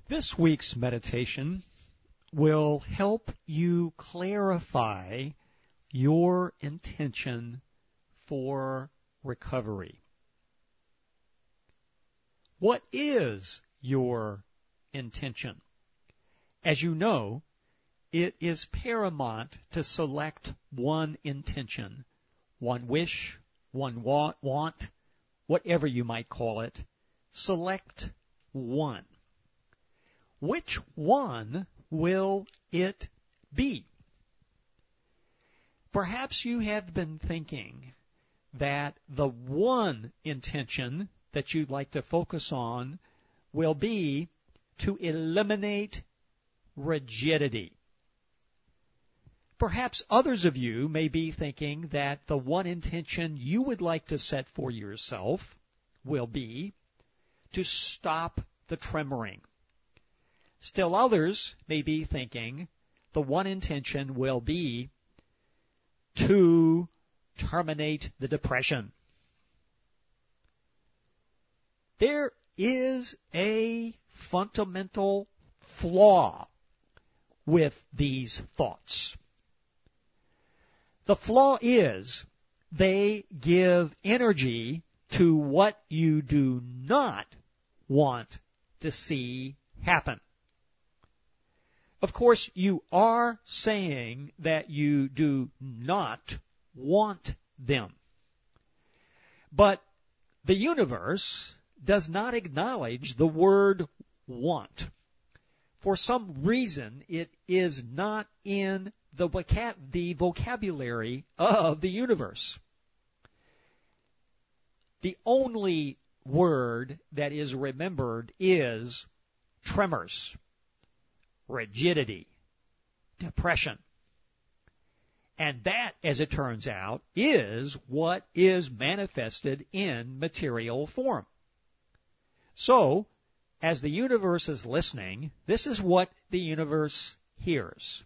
This week's meditation will help you clarify your intention for recovery. What is your intention? As you know, it is paramount to select one intention, one wish, one want, whatever you might call it. Select one. Which one will it be? Perhaps you have been thinking that the one intention that you'd like to focus on will be to eliminate rigidity. Perhaps others of you may be thinking that the one intention you would like to set for yourself will be to stop the tremoring. Still others may be thinking the one intention will be to terminate the depression. There is a fundamental flaw with these thoughts. The flaw is they give energy to what you do not want to see happen. Of course, you are saying that you do not want them. But the universe does not acknowledge the word want. For some reason, it is not in the vocabulary of the universe. The only word that is remembered is tremors, rigidity, depression. And that, as it turns out, is what is manifested in material form. So, as the universe is listening, this is what the universe hears.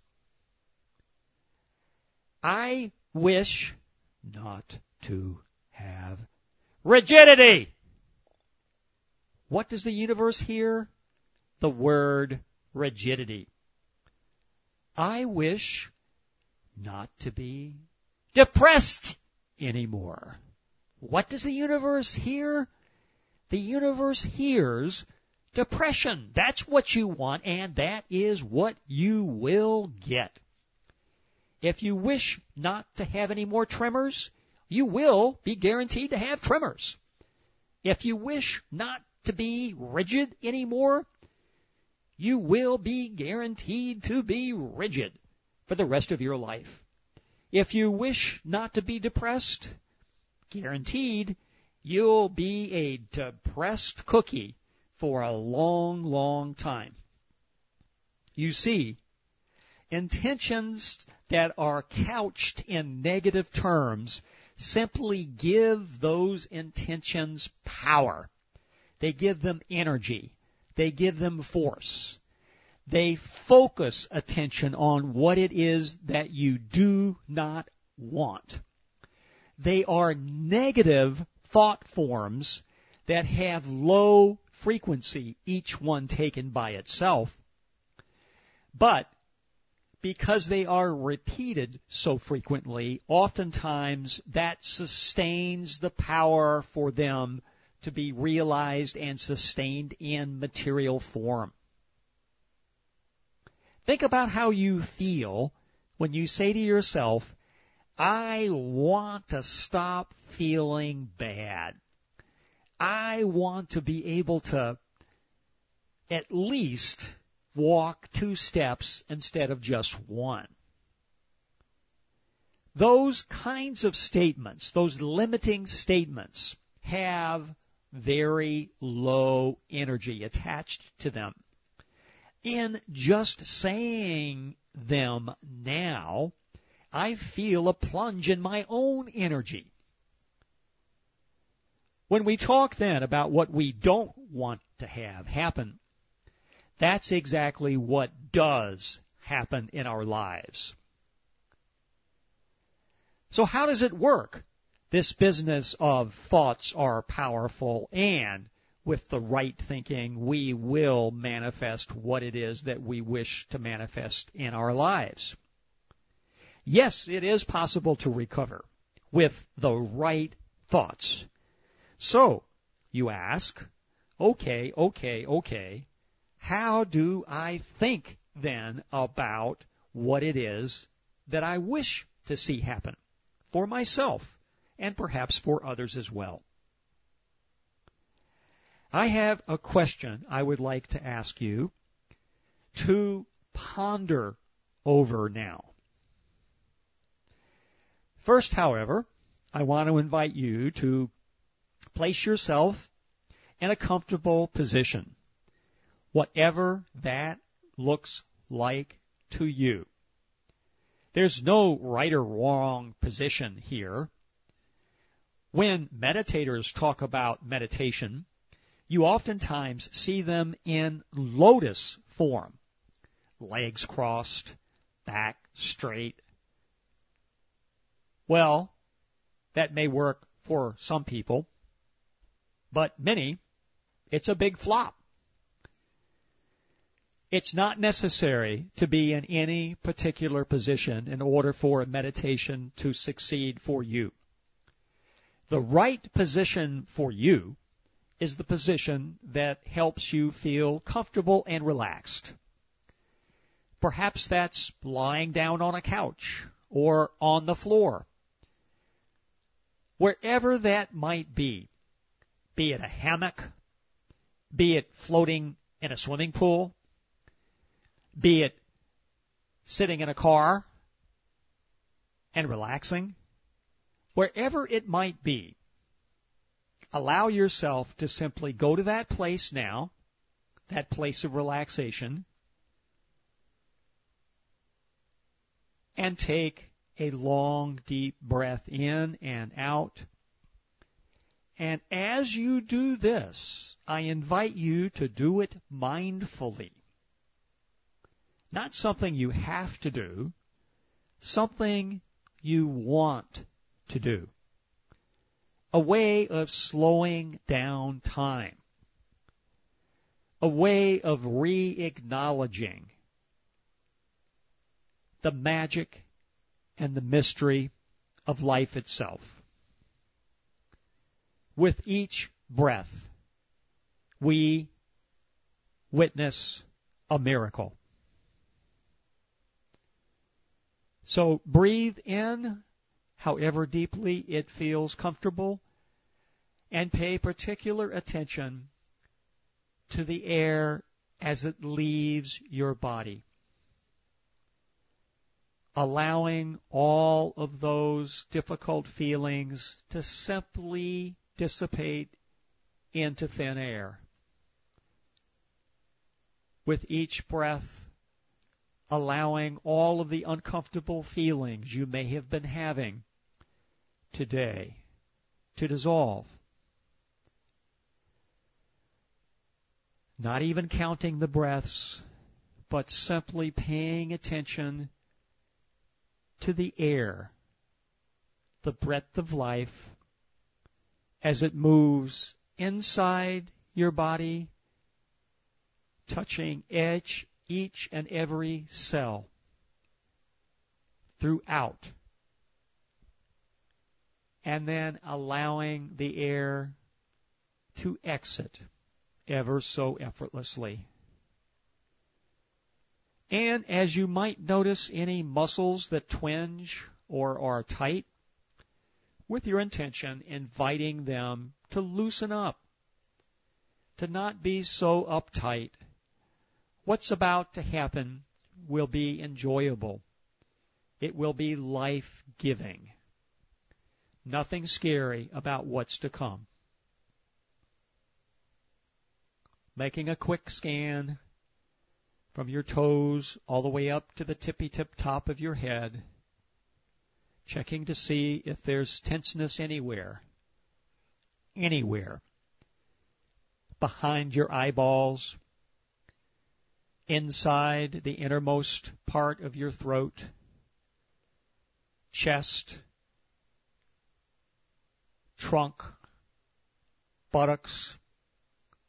I wish not to have rigidity. What does the universe hear? The word rigidity. I wish not to be depressed anymore. What does the universe hear? The universe hears depression. That's what you want, and that is what you will get. If you wish not to have any more tremors, you will be guaranteed to have tremors. If you wish not to be rigid anymore, you will be guaranteed to be rigid for the rest of your life. If you wish not to be depressed, guaranteed you'll be a depressed cookie for a long, long time. You see, intentions that are couched in negative terms simply give those intentions power. They give them energy. They give them force. They focus attention on what it is that you do not want. They are negative thought forms that have low frequency, each one taken by itself. But because they are repeated so frequently, oftentimes that sustains the power for them to be realized and sustained in material form. Think about how you feel when you say to yourself, I want to stop feeling bad. I want to be able to at least walk 2 steps instead of just 1. Those kinds of statements, those limiting statements, have very low energy attached to them. In just saying them now, I feel a plunge in my own energy. When we talk then about what we don't want to have happen, that's exactly what does happen in our lives. So how does it work? This business of thoughts are powerful and with the right thinking, we will manifest what it is that we wish to manifest in our lives. Yes, it is possible to recover with the right thoughts. So, you ask, okay, how do I think then about what it is that I wish to see happen for myself and perhaps for others as well? I have a question I would like to ask you to ponder over now. First, however, I want to invite you to place yourself in a comfortable position, whatever that looks like to you. There's no right or wrong position here. When meditators talk about meditation, you oftentimes see them in lotus form, legs crossed, back straight. Well, that may work for some people, but many, it's a big flop. It's not necessary to be in any particular position in order for a meditation to succeed for you. The right position for you is the position that helps you feel comfortable and relaxed. Perhaps that's lying down on a couch or on the floor. Wherever that might be it a hammock, be it floating in a swimming pool, be it sitting in a car and relaxing, wherever it might be, allow yourself to simply go to that place now, that place of relaxation, and take a long, deep breath in and out. And as you do this, I invite you to do it mindfully. Not something you have to do, something you want to do. A way of slowing down time. A way of re-acknowledging the magic and the mystery of life itself. With each breath, we witness a miracle. So breathe in however deeply it feels comfortable, and pay particular attention to the air as it leaves your body, allowing all of those difficult feelings to simply dissipate into thin air. With each breath, allowing all of the uncomfortable feelings you may have been having today to dissolve. Not even counting the breaths, but simply paying attention to the air, the breath of life, as it moves inside your body, touching each and every cell throughout, and then allowing the air to exit ever so effortlessly. And as you might notice any muscles that twinge or are tight, with your intention, inviting them to loosen up, to not be so uptight. What's about to happen will be enjoyable. It will be life-giving. Nothing scary about what's to come. Making a quick scan from your toes all the way up to the tippy-tip top of your head, checking to see if there's tenseness anywhere, behind your eyeballs, inside the innermost part of your throat, chest, trunk, buttocks,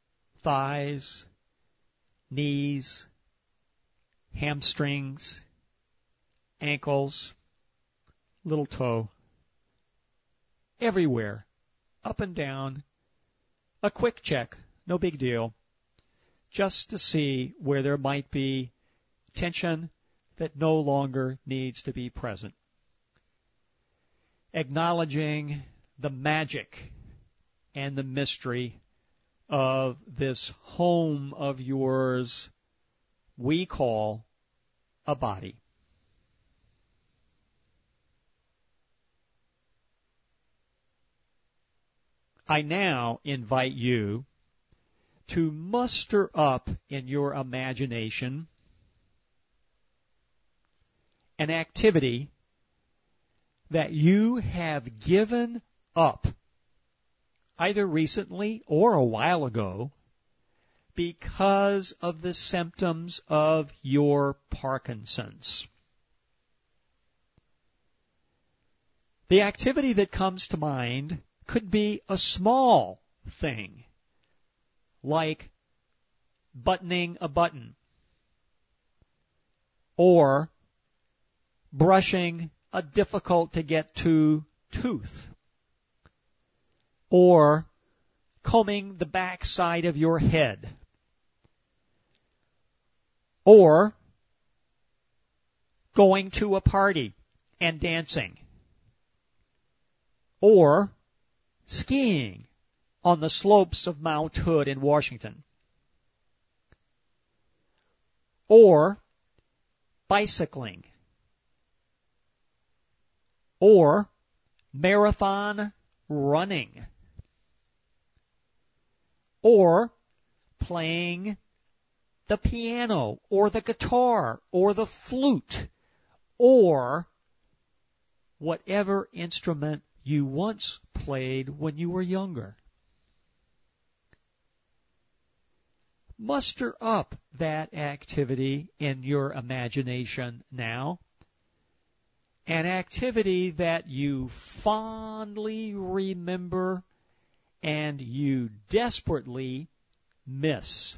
thighs, knees, hamstrings, ankles, little toe, everywhere, up and down, a quick check, no big deal, just to see where there might be tension that no longer needs to be present. Acknowledging the magic and the mystery of this home of yours we call a body. I now invite you to muster up in your imagination an activity that you have given up, either recently or a while ago, because of the symptoms of your Parkinson's. The activity that comes to mind could be a small thing, like buttoning a button, or brushing a difficult-to-get-to tooth, or combing the back side of your head, or going to a party and dancing, or skiing on the slopes of Mount Hood in Washington, or bicycling, or marathon running, or playing the piano or the guitar or the flute or whatever instrument you once played when you were younger. Muster up that activity in your imagination now, an activity that you fondly remember and you desperately miss.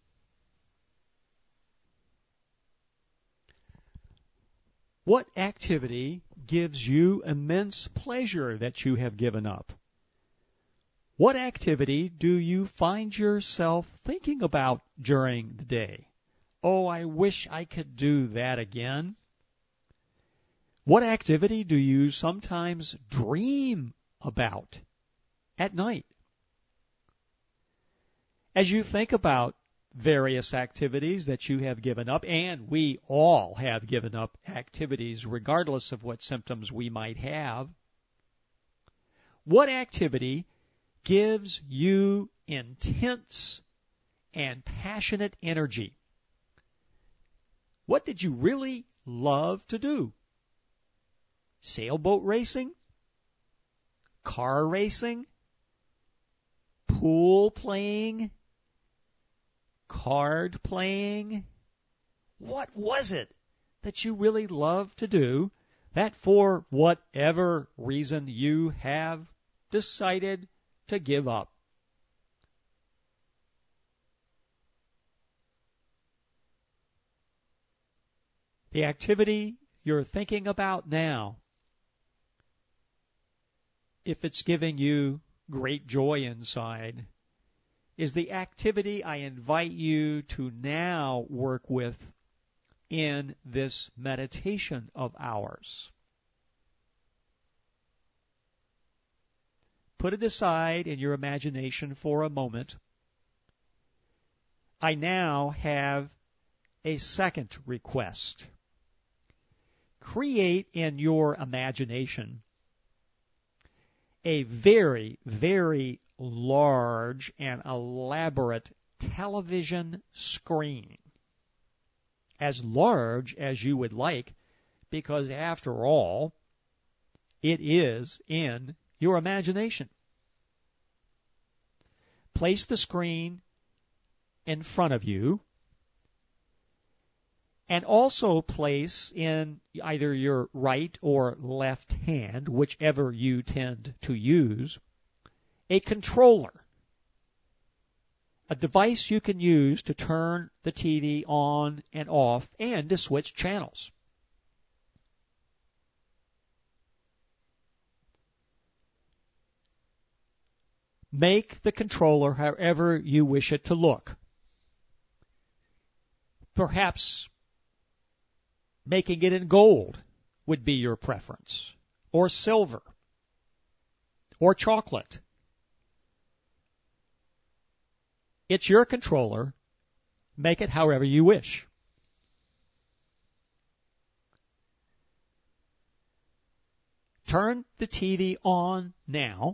What activity gives you immense pleasure that you have given up? What activity do you find yourself thinking about during the day? Oh, I wish I could do that again. What activity do you sometimes dream about at night? As you think about various activities that you have given up, and we all have given up activities regardless of what symptoms we might have, what activity gives you intense and passionate energy? What did you really love to do? Sailboat racing? Car racing? Pool playing? Card playing? What was it that you really loved to do that for whatever reason you have decided to give up? The activity you're thinking about now, if it's giving you great joy inside, is the activity I invite you to now work with in this meditation of ours. Put it aside in your imagination for a moment. I now have a second request. Create in your imagination a very, very large and elaborate television screen. As large as you would like, because after all, it is in your imagination. Place the screen in front of you, and also place in either your right or left hand, whichever you tend to use, a controller. A device you can use to turn the TV on and off and to switch channels. Make the controller however you wish it to look. Perhaps making it in gold would be your preference, or silver, or chocolate. It's your controller. Make it however you wish. Turn the TV on now.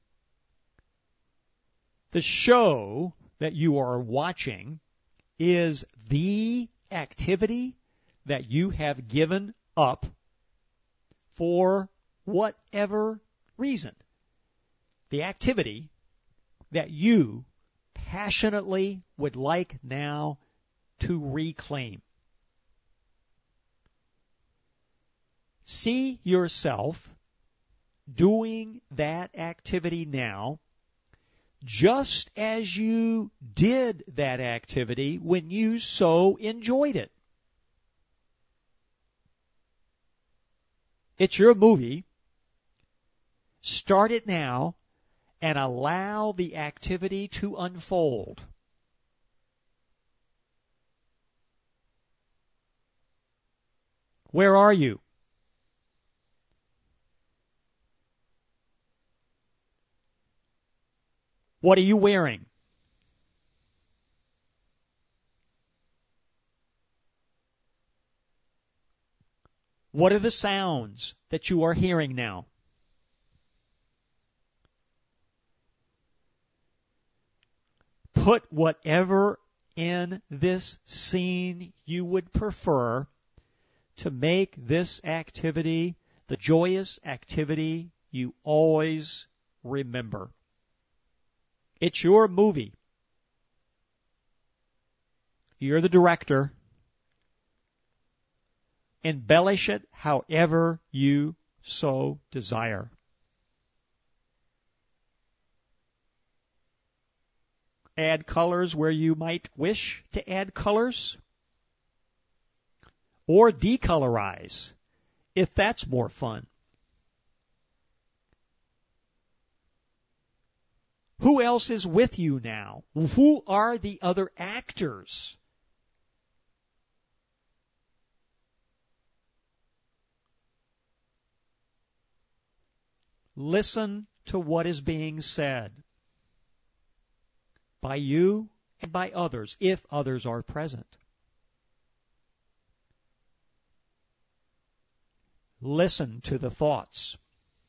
The show that you are watching is the activity that you have given up for whatever reason. The activity that you passionately would like now to reclaim. See yourself doing that activity now, just as you did that activity when you so enjoyed it. It's your movie. Start it now and allow the activity to unfold. Where are you? What are you wearing? What are the sounds that you are hearing now? Put whatever in this scene you would prefer to make this activity the joyous activity you always remember. It's your movie. You're the director. Embellish it however you so desire. Add colors where you might wish to add colors. Or decolorize, if that's more fun. Who else is with you now? Who are the other actors? Listen to what is being said by you and by others, if others are present. Listen to the thoughts.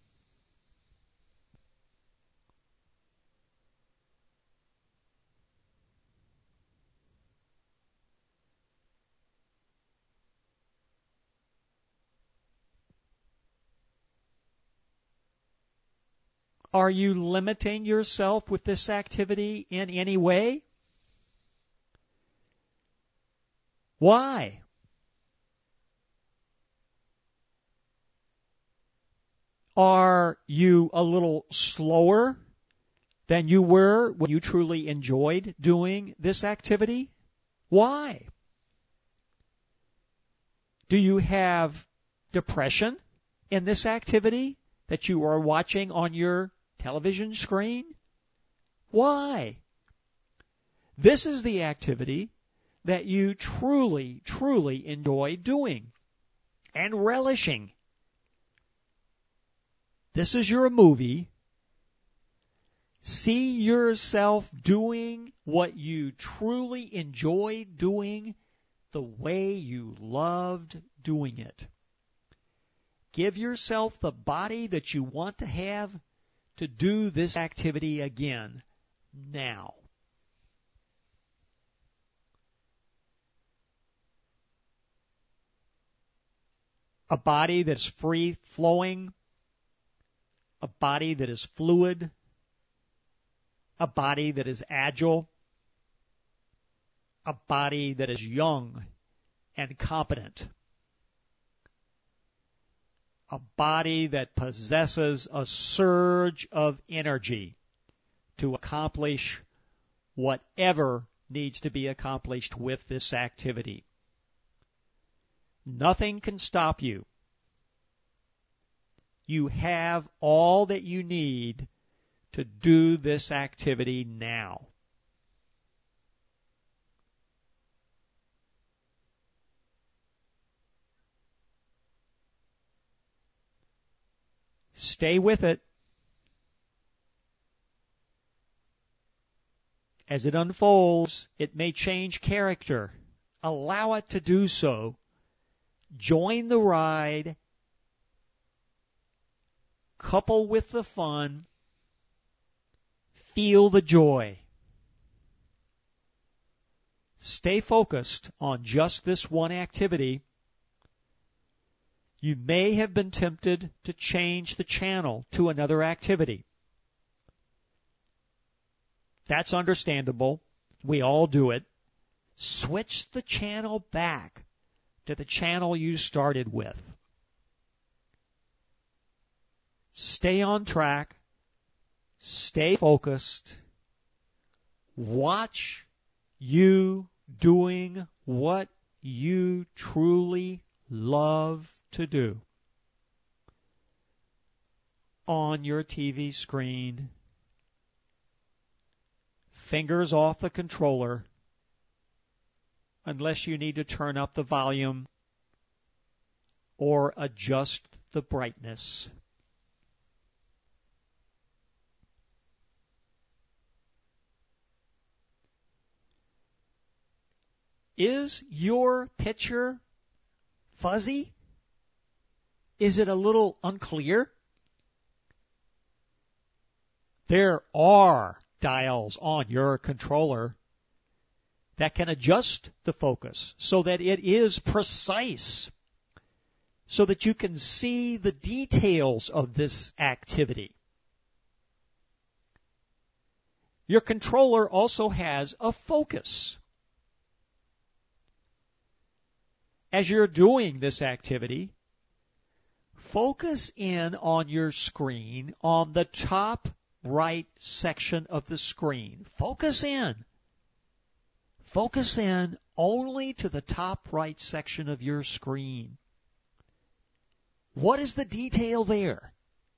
Are you limiting yourself with this activity in any way? Why? Are you a little slower than you were when you truly enjoyed doing this activity? Why? Do you have depression in this activity that you are watching on your television screen? Why? This is the activity that you truly, truly enjoy doing and relishing. This is your movie. See yourself doing what you truly enjoyed doing the way you loved doing it. Give yourself the body that you want to have to do this activity again now. A body that's free-flowing, a body that is fluid, a body that is agile, a body that is young and competent, a body that possesses a surge of energy to accomplish whatever needs to be accomplished with this activity. Nothing can stop you. You have all that you need to do this activity now. Stay with it. As it unfolds, it may change character. Allow it to do so. Join the ride. Couple with the fun. Feel the joy. Stay focused on just this one activity. You may have been tempted to change the channel to another activity. That's understandable. We all do it. Switch the channel back to the channel you started with. Stay on track. Stay focused. Watch you doing what you truly love to do on your TV screen. Fingers off the controller unless you need to turn up the volume or adjust the brightness. Is your picture fuzzy? Is it a little unclear? There are dials on your controller that can adjust the focus so that it is precise, so that you can see the details of this activity. Your controller also has a focus. As you're doing this activity, focus in on your screen, on the top right section of the screen. Focus in. Focus in only to the top right section of your screen. What is the detail there?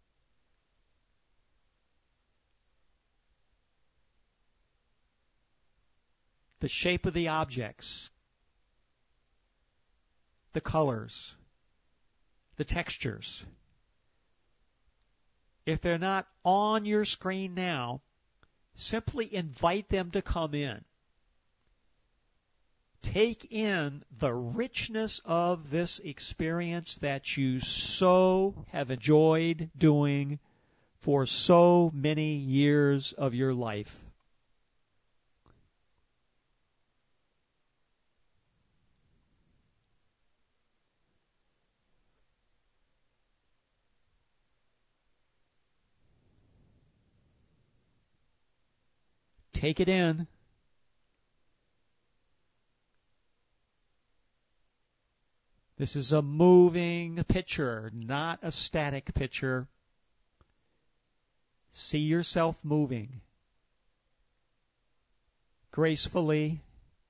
The shape of the objects, the colors, the textures. If they're not on your screen now, simply invite them to come in. Take in the richness of this experience that you so have enjoyed doing for so many years of your life. Take it in. This is a moving picture, not a static picture. See yourself moving gracefully,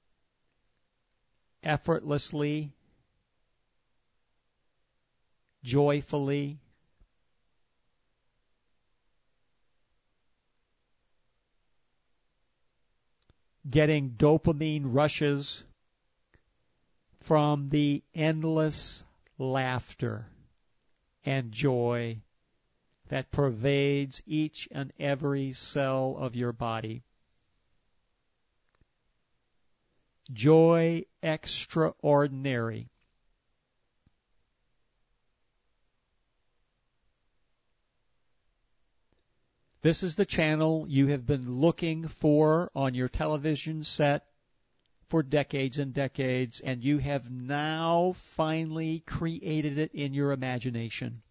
effortlessly, joyfully. Getting dopamine rushes from the endless laughter and joy that pervades each and every cell of your body. Joy extraordinary. This is the channel you have been looking for on your television set for decades and decades, and you have now finally created it in your imagination.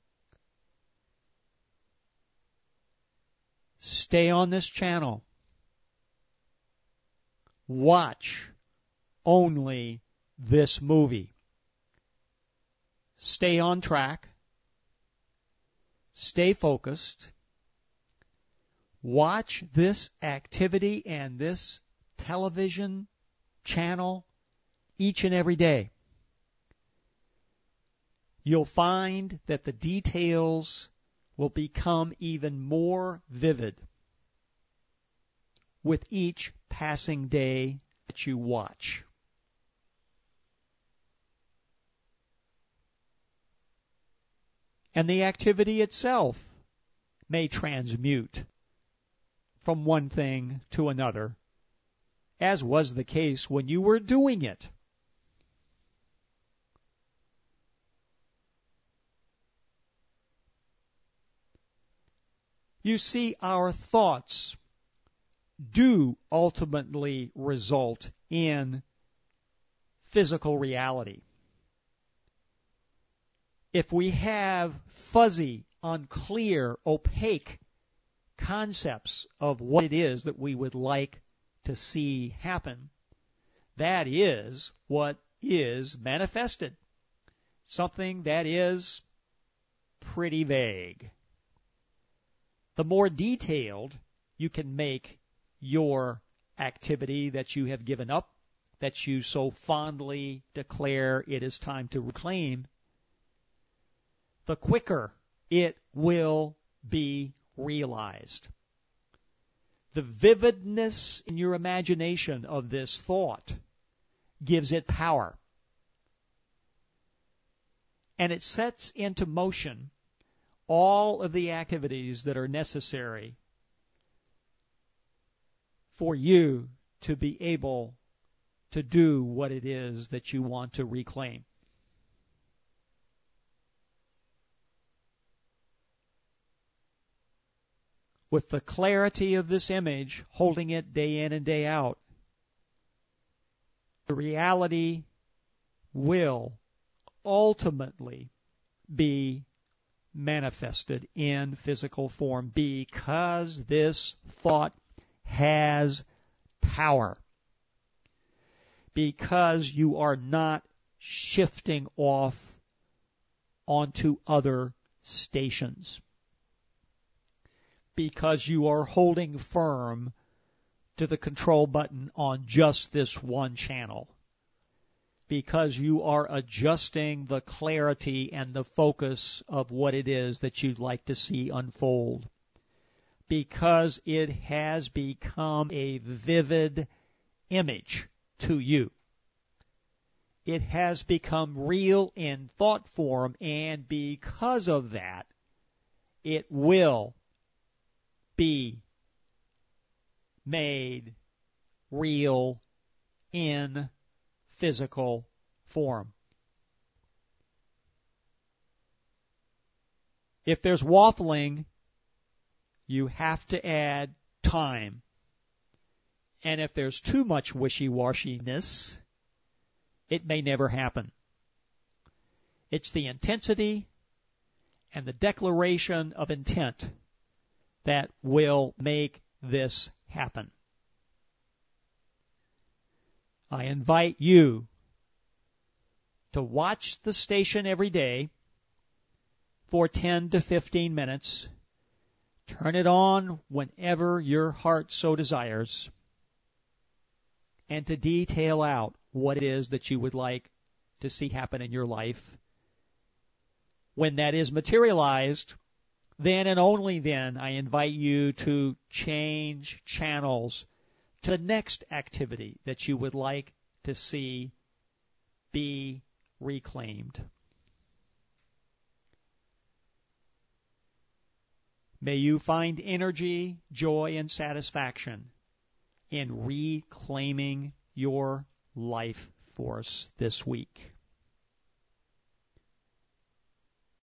Stay on this channel. Watch only this movie. Stay on track. Stay focused. watch this activity and this television channel each and every day, you'll find that the details will become even more vivid with each passing day that you watch. And the activity itself may transmute from one thing to another, as was the case when you were doing it. You see, our thoughts do ultimately result in physical reality. If we have fuzzy, unclear, opaque concepts of what it is that we would like to see happen, that is what is manifested. Something that is pretty vague. The more detailed you can make your activity that you have given up, that you so fondly declare it is time to reclaim, the quicker it will be realized. The vividness in your imagination of this thought gives it power. And it sets into motion all of the activities that are necessary for you to be able to do what it is that you want to reclaim. With the clarity of this image, holding it day in and day out, the reality will ultimately be manifested in physical form because this thought has power. Because you are not shifting off onto other stations. Because you are holding firm to the control button on just this one channel. Because you are adjusting the clarity and the focus of what it is that you'd like to see unfold. Because it has become a vivid image to you. It has become real in thought form, and because of that, it will be made real in physical form. If there's waffling, you have to add time. And if there's too much wishy-washiness, it may never happen. It's the intensity and the declaration of intent that will make this happen. I invite you to watch the station every day for 10 to 15 minutes. Turn it on whenever your heart so desires, and to detail out what it is that you would like to see happen in your life. When that is materialized, then and only then I invite you to change channels to the next activity that you would like to see be reclaimed. May you find energy, joy, and satisfaction in reclaiming your life force this week.